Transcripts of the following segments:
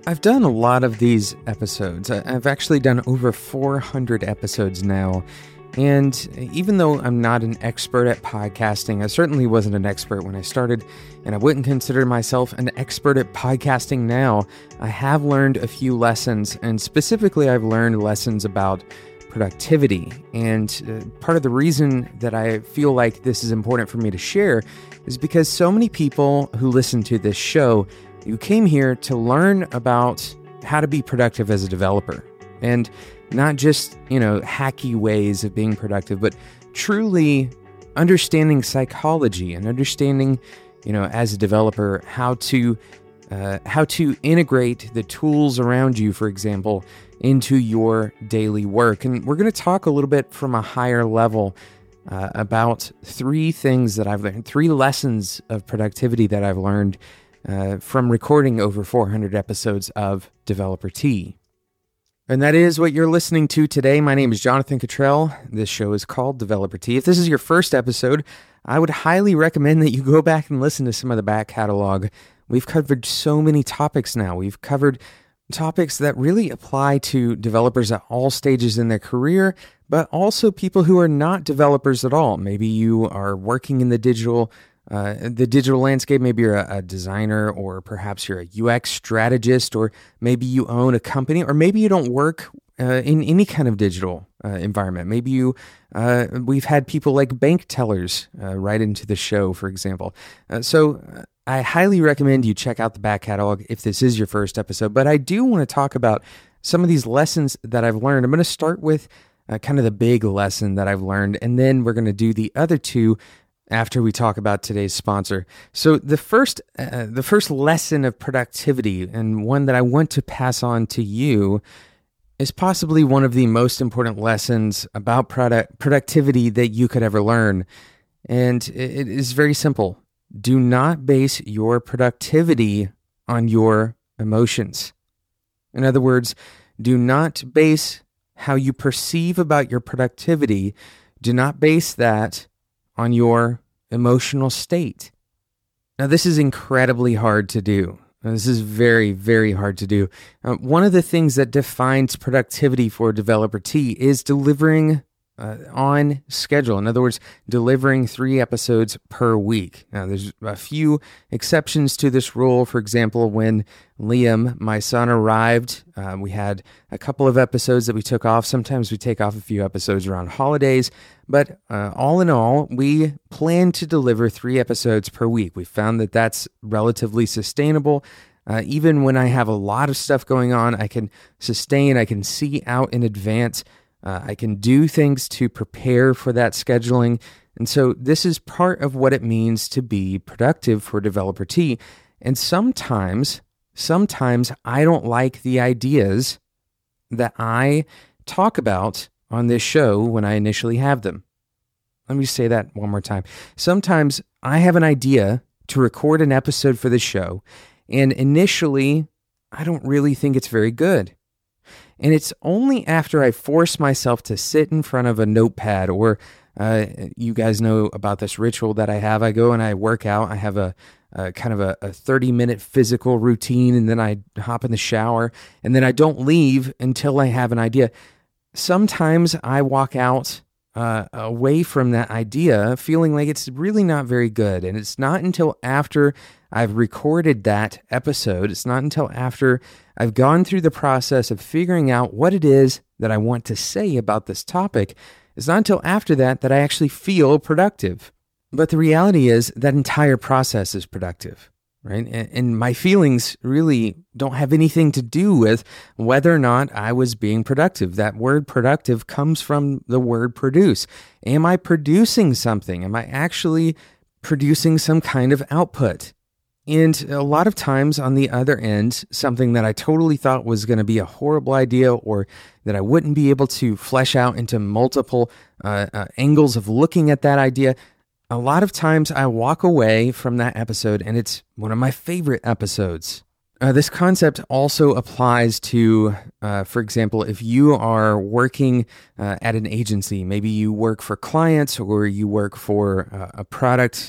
I've done a lot of these episodes. I've actually done over 400 episodes now. And even though I'm not an expert at podcasting, I certainly wasn't an expert when I started, and I wouldn't consider myself an expert at podcasting now. I have learned a few lessons, and specifically I've learned lessons about productivity. And part of the reason that I feel like this is important for me to share is because so many people who listen to this show, you came here to learn about how to be productive as a developer. And not just, hacky ways of being productive, but truly understanding psychology and understanding, as a developer, how to integrate the tools around you, for example, into your daily work. And we're going to talk a little bit from a higher level about three things that I've learned, three lessons of productivity that I've learned from recording over 400 episodes of Developer Tea. And that is what you're listening to today. My name is Jonathan Cottrell. This show is called Developer Tea. If this is your first episode, I would highly recommend that you go back and listen to some of the back catalog. We've covered so many topics now. We've covered topics that really apply to developers at all stages in their career, but also people who are not developers at all. Maybe you are working in the digital landscape. Maybe you're a designer, or perhaps you're a UX strategist, or maybe you own a company, or maybe you don't work in any kind of digital environment. Maybe we've had people like bank tellers write into the show, for example. So I highly recommend you check out the back catalog if this is your first episode. But I do want to talk about some of these lessons that I've learned. I'm going to start with kind of the big lesson that I've learned, and then we're going to do the other two after we talk about today's sponsor. So the first lesson of productivity, and one that I want to pass on to you, is possibly one of the most important lessons about productivity that you could ever learn. And it is very simple. Do not base your productivity on your emotions. In other words, do not base how you perceive about your productivity. Do not base that on your emotional state. Now, this is incredibly hard to do. This is very, very hard to do. One of the things that defines productivity for Developer Tea is delivering on schedule. In other words, delivering 3 episodes per week. Now, there's a few exceptions to this rule. For example, when Liam, my son, arrived, we had a couple of episodes that we took off. Sometimes we take off a few episodes around holidays. But all in all, we plan to deliver 3 episodes per week. We found that that's relatively sustainable. Even when I have a lot of stuff going on, I can sustain, I can see out in advance. I can do things to prepare for that scheduling. And so this is part of what it means to be productive for Developer Tea. And sometimes I don't like the ideas that I talk about on this show when I initially have them. Let me say that one more time. Sometimes I have an idea to record an episode for the show, and initially I don't really think it's very good. And it's only after I force myself to sit in front of a notepad, or you guys know about this ritual that I have. I go and I work out. I have a kind of a 30-minute physical routine, and then I hop in the shower, and then I don't leave until I have an idea. Sometimes I walk out away from that idea feeling like it's really not very good. And it's not until after I've recorded that episode, it's not until after I've gone through the process of figuring out what it is that I want to say about this topic, it's not until after that I actually feel productive. But the reality is that entire process is productive, right? And my feelings really don't have anything to do with whether or not I was being productive. That word productive comes from the word produce. Am I producing something? Am I actually producing some kind of output? And a lot of times on the other end, something that I totally thought was going to be a horrible idea, or that I wouldn't be able to flesh out into multiple angles of looking at that idea, a lot of times I walk away from that episode and it's one of my favorite episodes. This concept also applies to, for example, if you are working at an agency, maybe you work for clients or you work for a product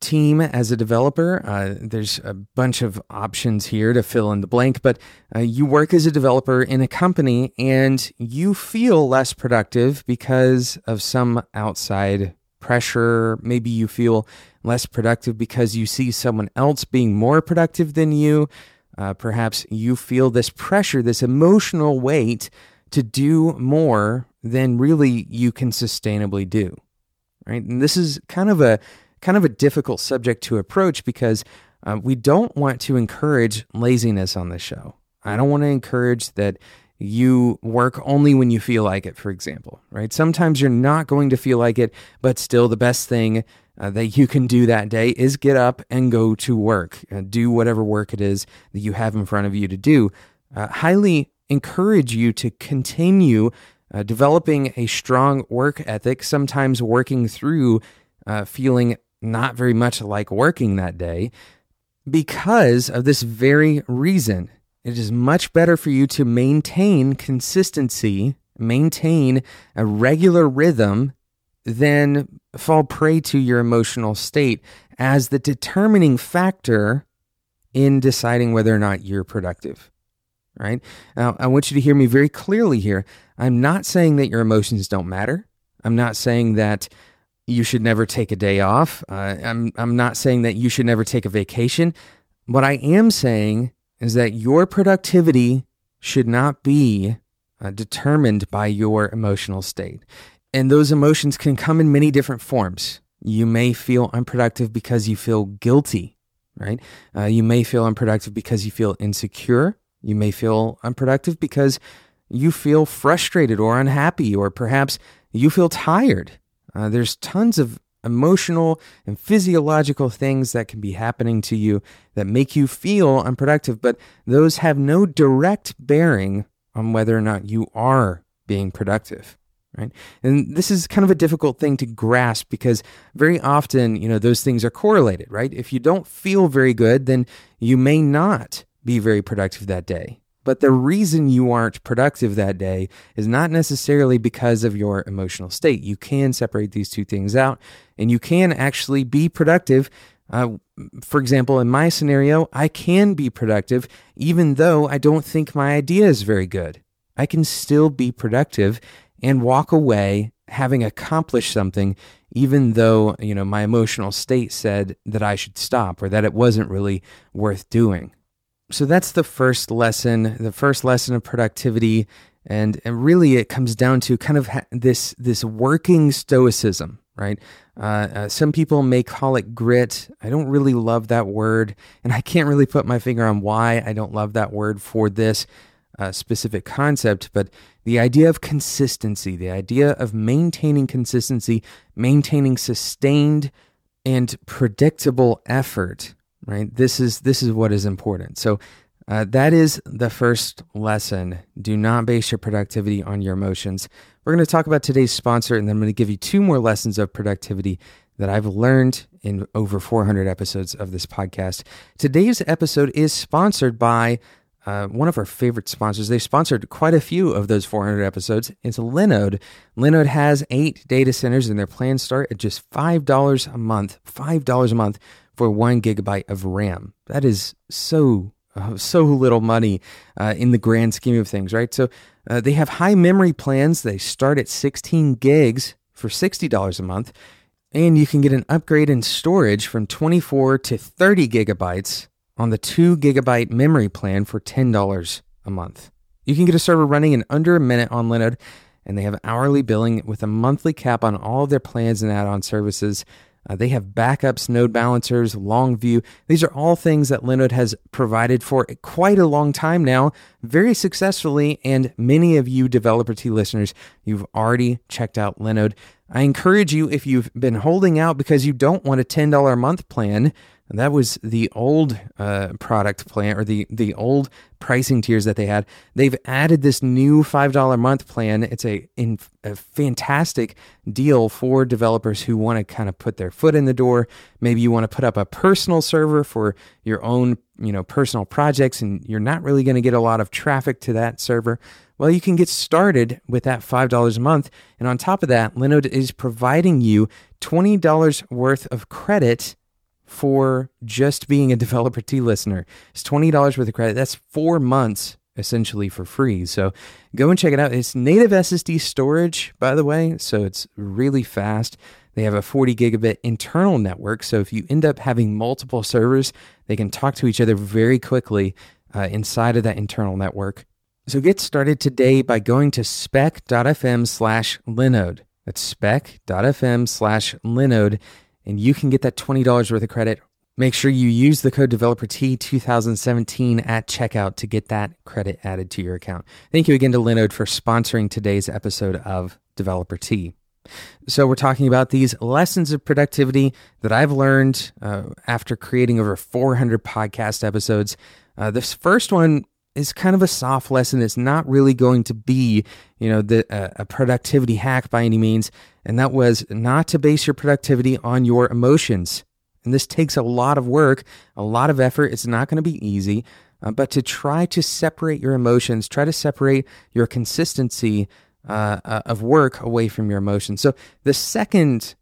team as a developer. There's a bunch of options here to fill in the blank, but you work as a developer in a company and you feel less productive because of some outside pressure. Maybe you feel less productive because you see someone else being more productive than you. Perhaps you feel this pressure, this emotional weight to do more than really you can sustainably do, right? And this is kind of a difficult subject to approach because we don't want to encourage laziness on this show. I don't want to encourage that you work only when you feel like it, for example, right? Sometimes you're not going to feel like it, but still the best thing that you can do that day is get up and go to work, do whatever work it is that you have in front of you to do. Highly encourage you to continue developing a strong work ethic, sometimes working through feeling not very much like working that day because of this very reason. It is much better for you to maintain consistency, maintain a regular rhythm, than fall prey to your emotional state as the determining factor in deciding whether or not you're productive, right? Now, I want you to hear me very clearly here. I'm not saying that your emotions don't matter. I'm not saying that you should never take a day off. I'm not saying that you should never take a vacation. What I am saying is that your productivity should not be determined by your emotional state. And those emotions can come in many different forms. You may feel unproductive because you feel guilty, right? You may feel unproductive because you feel insecure. You may feel unproductive because you feel frustrated or unhappy, or perhaps you feel tired. There's tons of emotional and physiological things that can be happening to you that make you feel unproductive, but those have no direct bearing on whether or not you are being productive. Right? And this is kind of a difficult thing to grasp because very often, those things are correlated, right? If you don't feel very good, then you may not be very productive that day. But the reason you aren't productive that day is not necessarily because of your emotional state. You can separate these two things out and you can actually be productive. For example, in my scenario, I can be productive even though I don't think my idea is very good. I can still be productive and walk away having accomplished something, even though, my emotional state said that I should stop or that it wasn't really worth doing. So that's the first lesson of productivity. And really it comes down to kind of this working stoicism, right? Some people may call it grit. I don't really love that word. And I can't really put my finger on why I don't love that word for this specific concept, but the idea of consistency, the idea of maintaining consistency, maintaining sustained and predictable effort, right? This is what is important. So that is the first lesson. Do not base your productivity on your emotions. We're going to talk about today's sponsor, and then I'm going to give you 2 more lessons of productivity that I've learned in over 400 episodes of this podcast. Today's episode is sponsored by one of our favorite sponsors. They sponsored quite a few of those 400 episodes. It's Linode. Linode has 8 data centers, and their plans start at just $5 a month. $5 a month for 1 gigabyte of RAM. That is so little money in the grand scheme of things, right? So they have high memory plans. They start at 16 gigs for $60 a month, and you can get an upgrade in storage from 24 to 30 gigabytes on the 2 gigabyte memory plan for $10 a month. You can get a server running in under a minute on Linode, and they have hourly billing with a monthly cap on all of their plans and add-on services. They have backups, node balancers, long view. These are all things that Linode has provided for quite a long time now, very successfully, and many of you Developer Tea listeners, you've already checked out Linode. I encourage you, if you've been holding out because you don't want a $10 a month plan, that was the old product plan, or the old pricing tiers that they had. They've added this new $5 a month plan. It's a fantastic deal for developers who want to kind of put their foot in the door. Maybe you want to put up a personal server for your own, personal projects, and you're not really going to get a lot of traffic to that server. Well, you can get started with that $5 a month. And on top of that, Linode is providing you $20 worth of credit for just being a Developer Tea listener. It's $20 worth of credit. That's 4 months essentially for free. So go and check it out. It's native SSD storage, by the way, so it's really fast. They have a 40 gigabit internal network, so if you end up having multiple servers, they can talk to each other very quickly inside of that internal network. So get started today by going to spec.fm/Linode. That's spec.fm/Linode, and you can get that $20 worth of credit. Make sure you use the code DeveloperT2017 at checkout to get that credit added to your account. Thank you again to Linode for sponsoring today's episode of Developer Tea. So we're talking about these lessons of productivity that I've learned after creating over 400 podcast episodes. This first one is kind of a soft lesson. It's not really going to be, a productivity hack by any means. And that was not to base your productivity on your emotions. And this takes a lot of work, a lot of effort. It's not going to be easy, but to try to separate your emotions, try to separate your consistency of work away from your emotions. So the second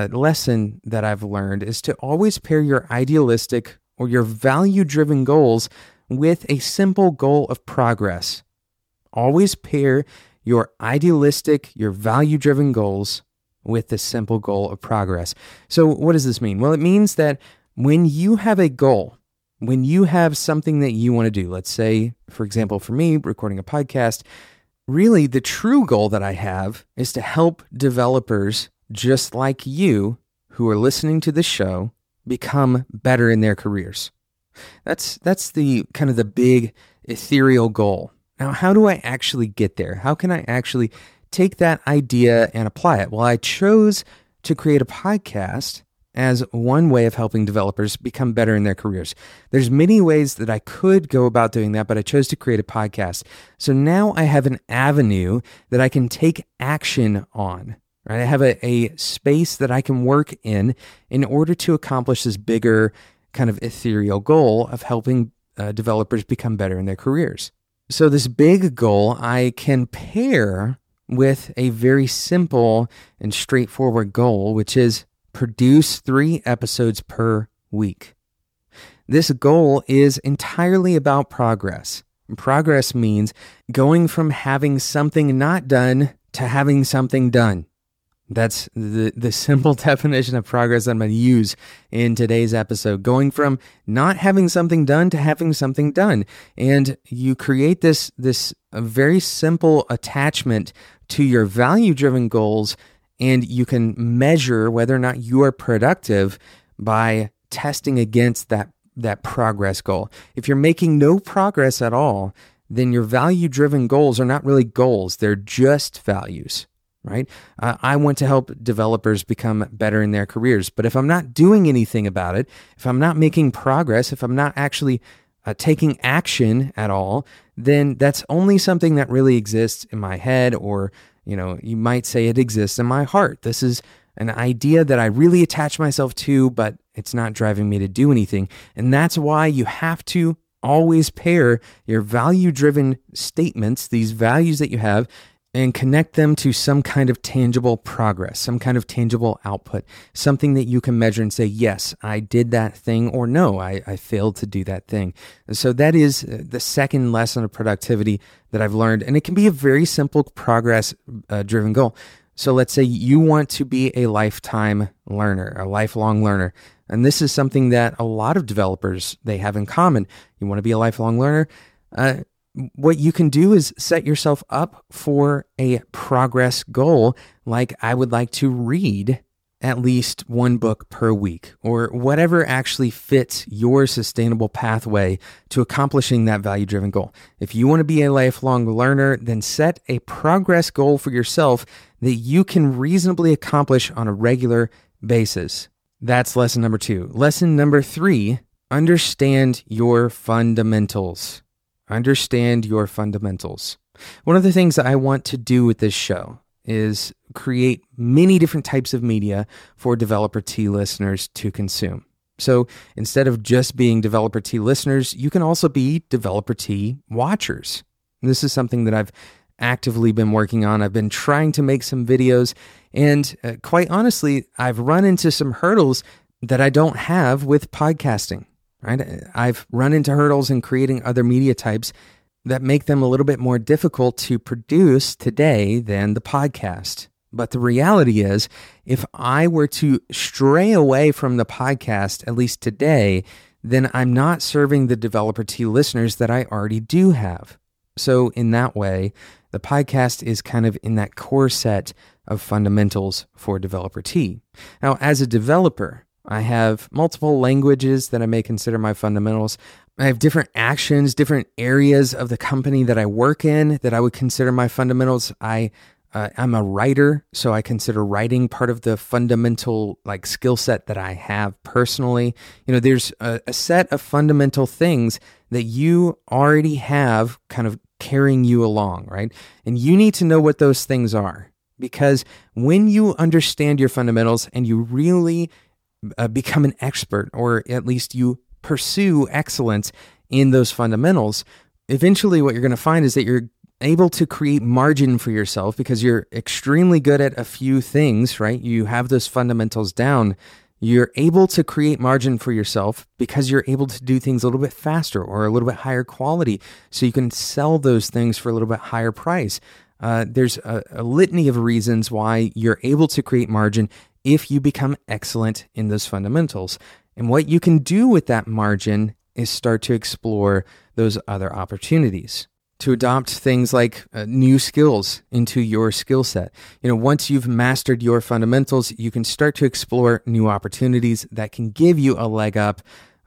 lesson that I've learned is to always pair your idealistic or your value-driven goals with a simple goal of progress. Always pair your idealistic, your value-driven goals with the simple goal of progress. So what does this mean? Well, it means that when you have a goal, when you have something that you want to do, let's say, for example, for me, recording a podcast, really the true goal that I have is to help developers just like you who are listening to the show become better in their careers. That's the kind of the big ethereal goal. Now, how do I actually get there? How can I actually take that idea and apply it? Well, I chose to create a podcast as one way of helping developers become better in their careers. There's many ways that I could go about doing that, but I chose to create a podcast. So now I have an avenue that I can take action on. Right? I have a space that I can work in order to accomplish this bigger kind of ethereal goal of helping developers become better in their careers. So this big goal I can pair with a very simple and straightforward goal, which is produce 3 episodes per week. This goal is entirely about progress. Progress means going from having something not done to having something done. That's the simple definition of progress I'm going to use in today's episode. Going from not having something done to having something done. And you create this very simple attachment to your value-driven goals, and you can measure whether or not you are productive by testing against that progress goal. If you're making no progress at all, then your value-driven goals are not really goals. They're just values. Right? I want to help developers become better in their careers. But if I'm not doing anything about it, if I'm not making progress, if I'm not actually taking action at all, then that's only something that really exists in my head, or, you might say it exists in my heart. This is an idea that I really attach myself to, but it's not driving me to do anything. And that's why you have to always pair your value-driven statements, these values that you have, and connect them to some kind of tangible progress, some kind of tangible output, something that you can measure and say, yes, I did that thing, or no, I failed to do that thing. And so that is the second lesson of productivity that I've learned. And it can be a very simple progress-driven goal. So let's say you want to be a lifetime learner, a lifelong learner. And this is something that a lot of developers, they have in common. You want to be a lifelong learner? What you can do is set yourself up for a progress goal, like I would like to read at least 1 book per week, or whatever actually fits your sustainable pathway to accomplishing that value-driven goal. If you want to be a lifelong learner, then set a progress goal for yourself that you can reasonably accomplish on a regular basis. That's lesson number 2. Lesson number 3, understand your fundamentals. Understand your fundamentals. One of the things that I want to do with this show is create many different types of media for Developer Tea listeners to consume. So instead of just being Developer Tea listeners, you can also be Developer Tea watchers. And this is something that I've actively been working on. I've been trying to make some videos, and quite honestly, I've run into some hurdles that I don't have with podcasting, right? I've run into hurdles in creating other media types that make them a little bit more difficult to produce today than the podcast. But the reality is, if I were to stray away from the podcast, at least today, then I'm not serving the Developer Tea listeners that I already do have. So in that way, the podcast is kind of in that core set of fundamentals for Developer Tea. Now, as a developer, I have multiple languages that I may consider my fundamentals. I have different actions, different areas of the company that I work in that I would consider my fundamentals. I'm a writer, so I consider writing part of the fundamental skill set that I have personally. There's a set of fundamental things that you already have kind of carrying you along, right? And you need to know what those things are, because when you understand your fundamentals and you really become an expert, or at least you pursue excellence in those fundamentals, eventually what you're going to find is that you're able to create margin for yourself because you're extremely good at a few things, right? You have those fundamentals down. You're able to create margin for yourself because you're able to do things a little bit faster or a little bit higher quality, so you can sell those things for a little bit higher price. There's a litany of reasons why you're able to create margin if you become excellent in those fundamentals. And what you can do with that margin is start to explore those other opportunities, to adopt things like new skills into your skill set. Once you've mastered your fundamentals, you can start to explore new opportunities that can give you a leg up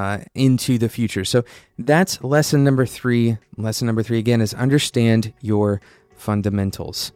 into the future. So that's lesson number 3. Lesson number 3, again, is understand your fundamentals.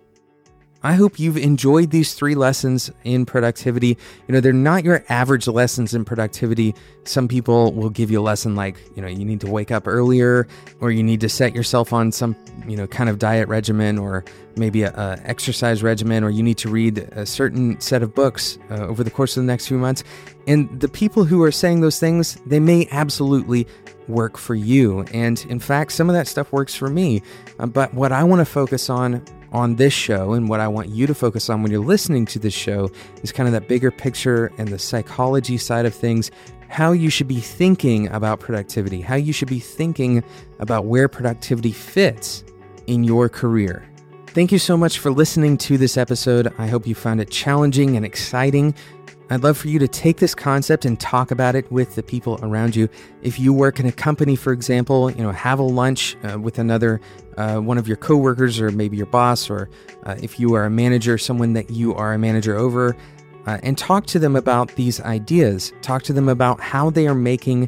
I hope you've enjoyed these 3 lessons in productivity. They're not your average lessons in productivity. Some people will give you a lesson like, you need to wake up earlier, or you need to set yourself on some, kind of diet regimen, or maybe a exercise regimen, or you need to read a certain set of books over the course of the next few months. And the people who are saying those things, they may absolutely work for you. And in fact, some of that stuff works for me. But what I want to focus on this show, and what I want you to focus on when you're listening to this show, is kind of that bigger picture and the psychology side of things, how you should be thinking about productivity, how you should be thinking about where productivity fits in your career. Thank you so much for listening to this episode. I hope you found it challenging and exciting. I'd love for you to take this concept and talk about it with the people around you. If you work in a company, for example, have a lunch with another one of your coworkers, or maybe your boss, or if you are a manager, someone that you are a manager over, and talk to them about these ideas. Talk to them about how they are making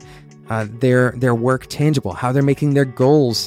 their work tangible, how they're making their goals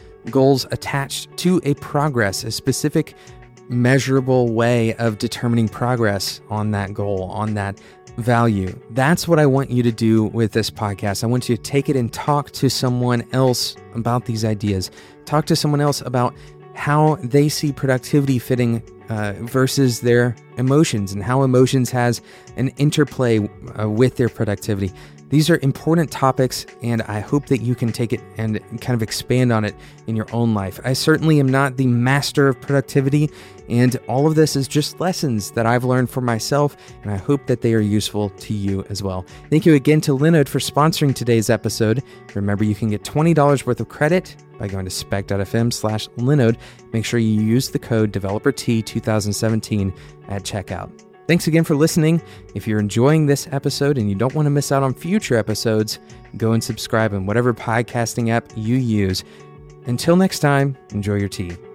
attached to a progress, a specific measurable way of determining progress on that goal, on that value. That's what I want you to do with this podcast. I want you to take it and talk to someone else about these ideas. Talk to someone else about how they see productivity fitting versus their emotions, and how emotions has an interplay with their productivity. These are important topics, and I hope that you can take it and kind of expand on it in your own life. I certainly am not the master of productivity, and all of this is just lessons that I've learned for myself, and I hope that they are useful to you as well. Thank you again to Linode for sponsoring today's episode. Remember, you can get $20 worth of credit by going to spec.fm/Linode. Make sure you use the code DeveloperT2017 at checkout. Thanks again for listening. If you're enjoying this episode and you don't want to miss out on future episodes, go and subscribe in whatever podcasting app you use. Until next time, enjoy your tea.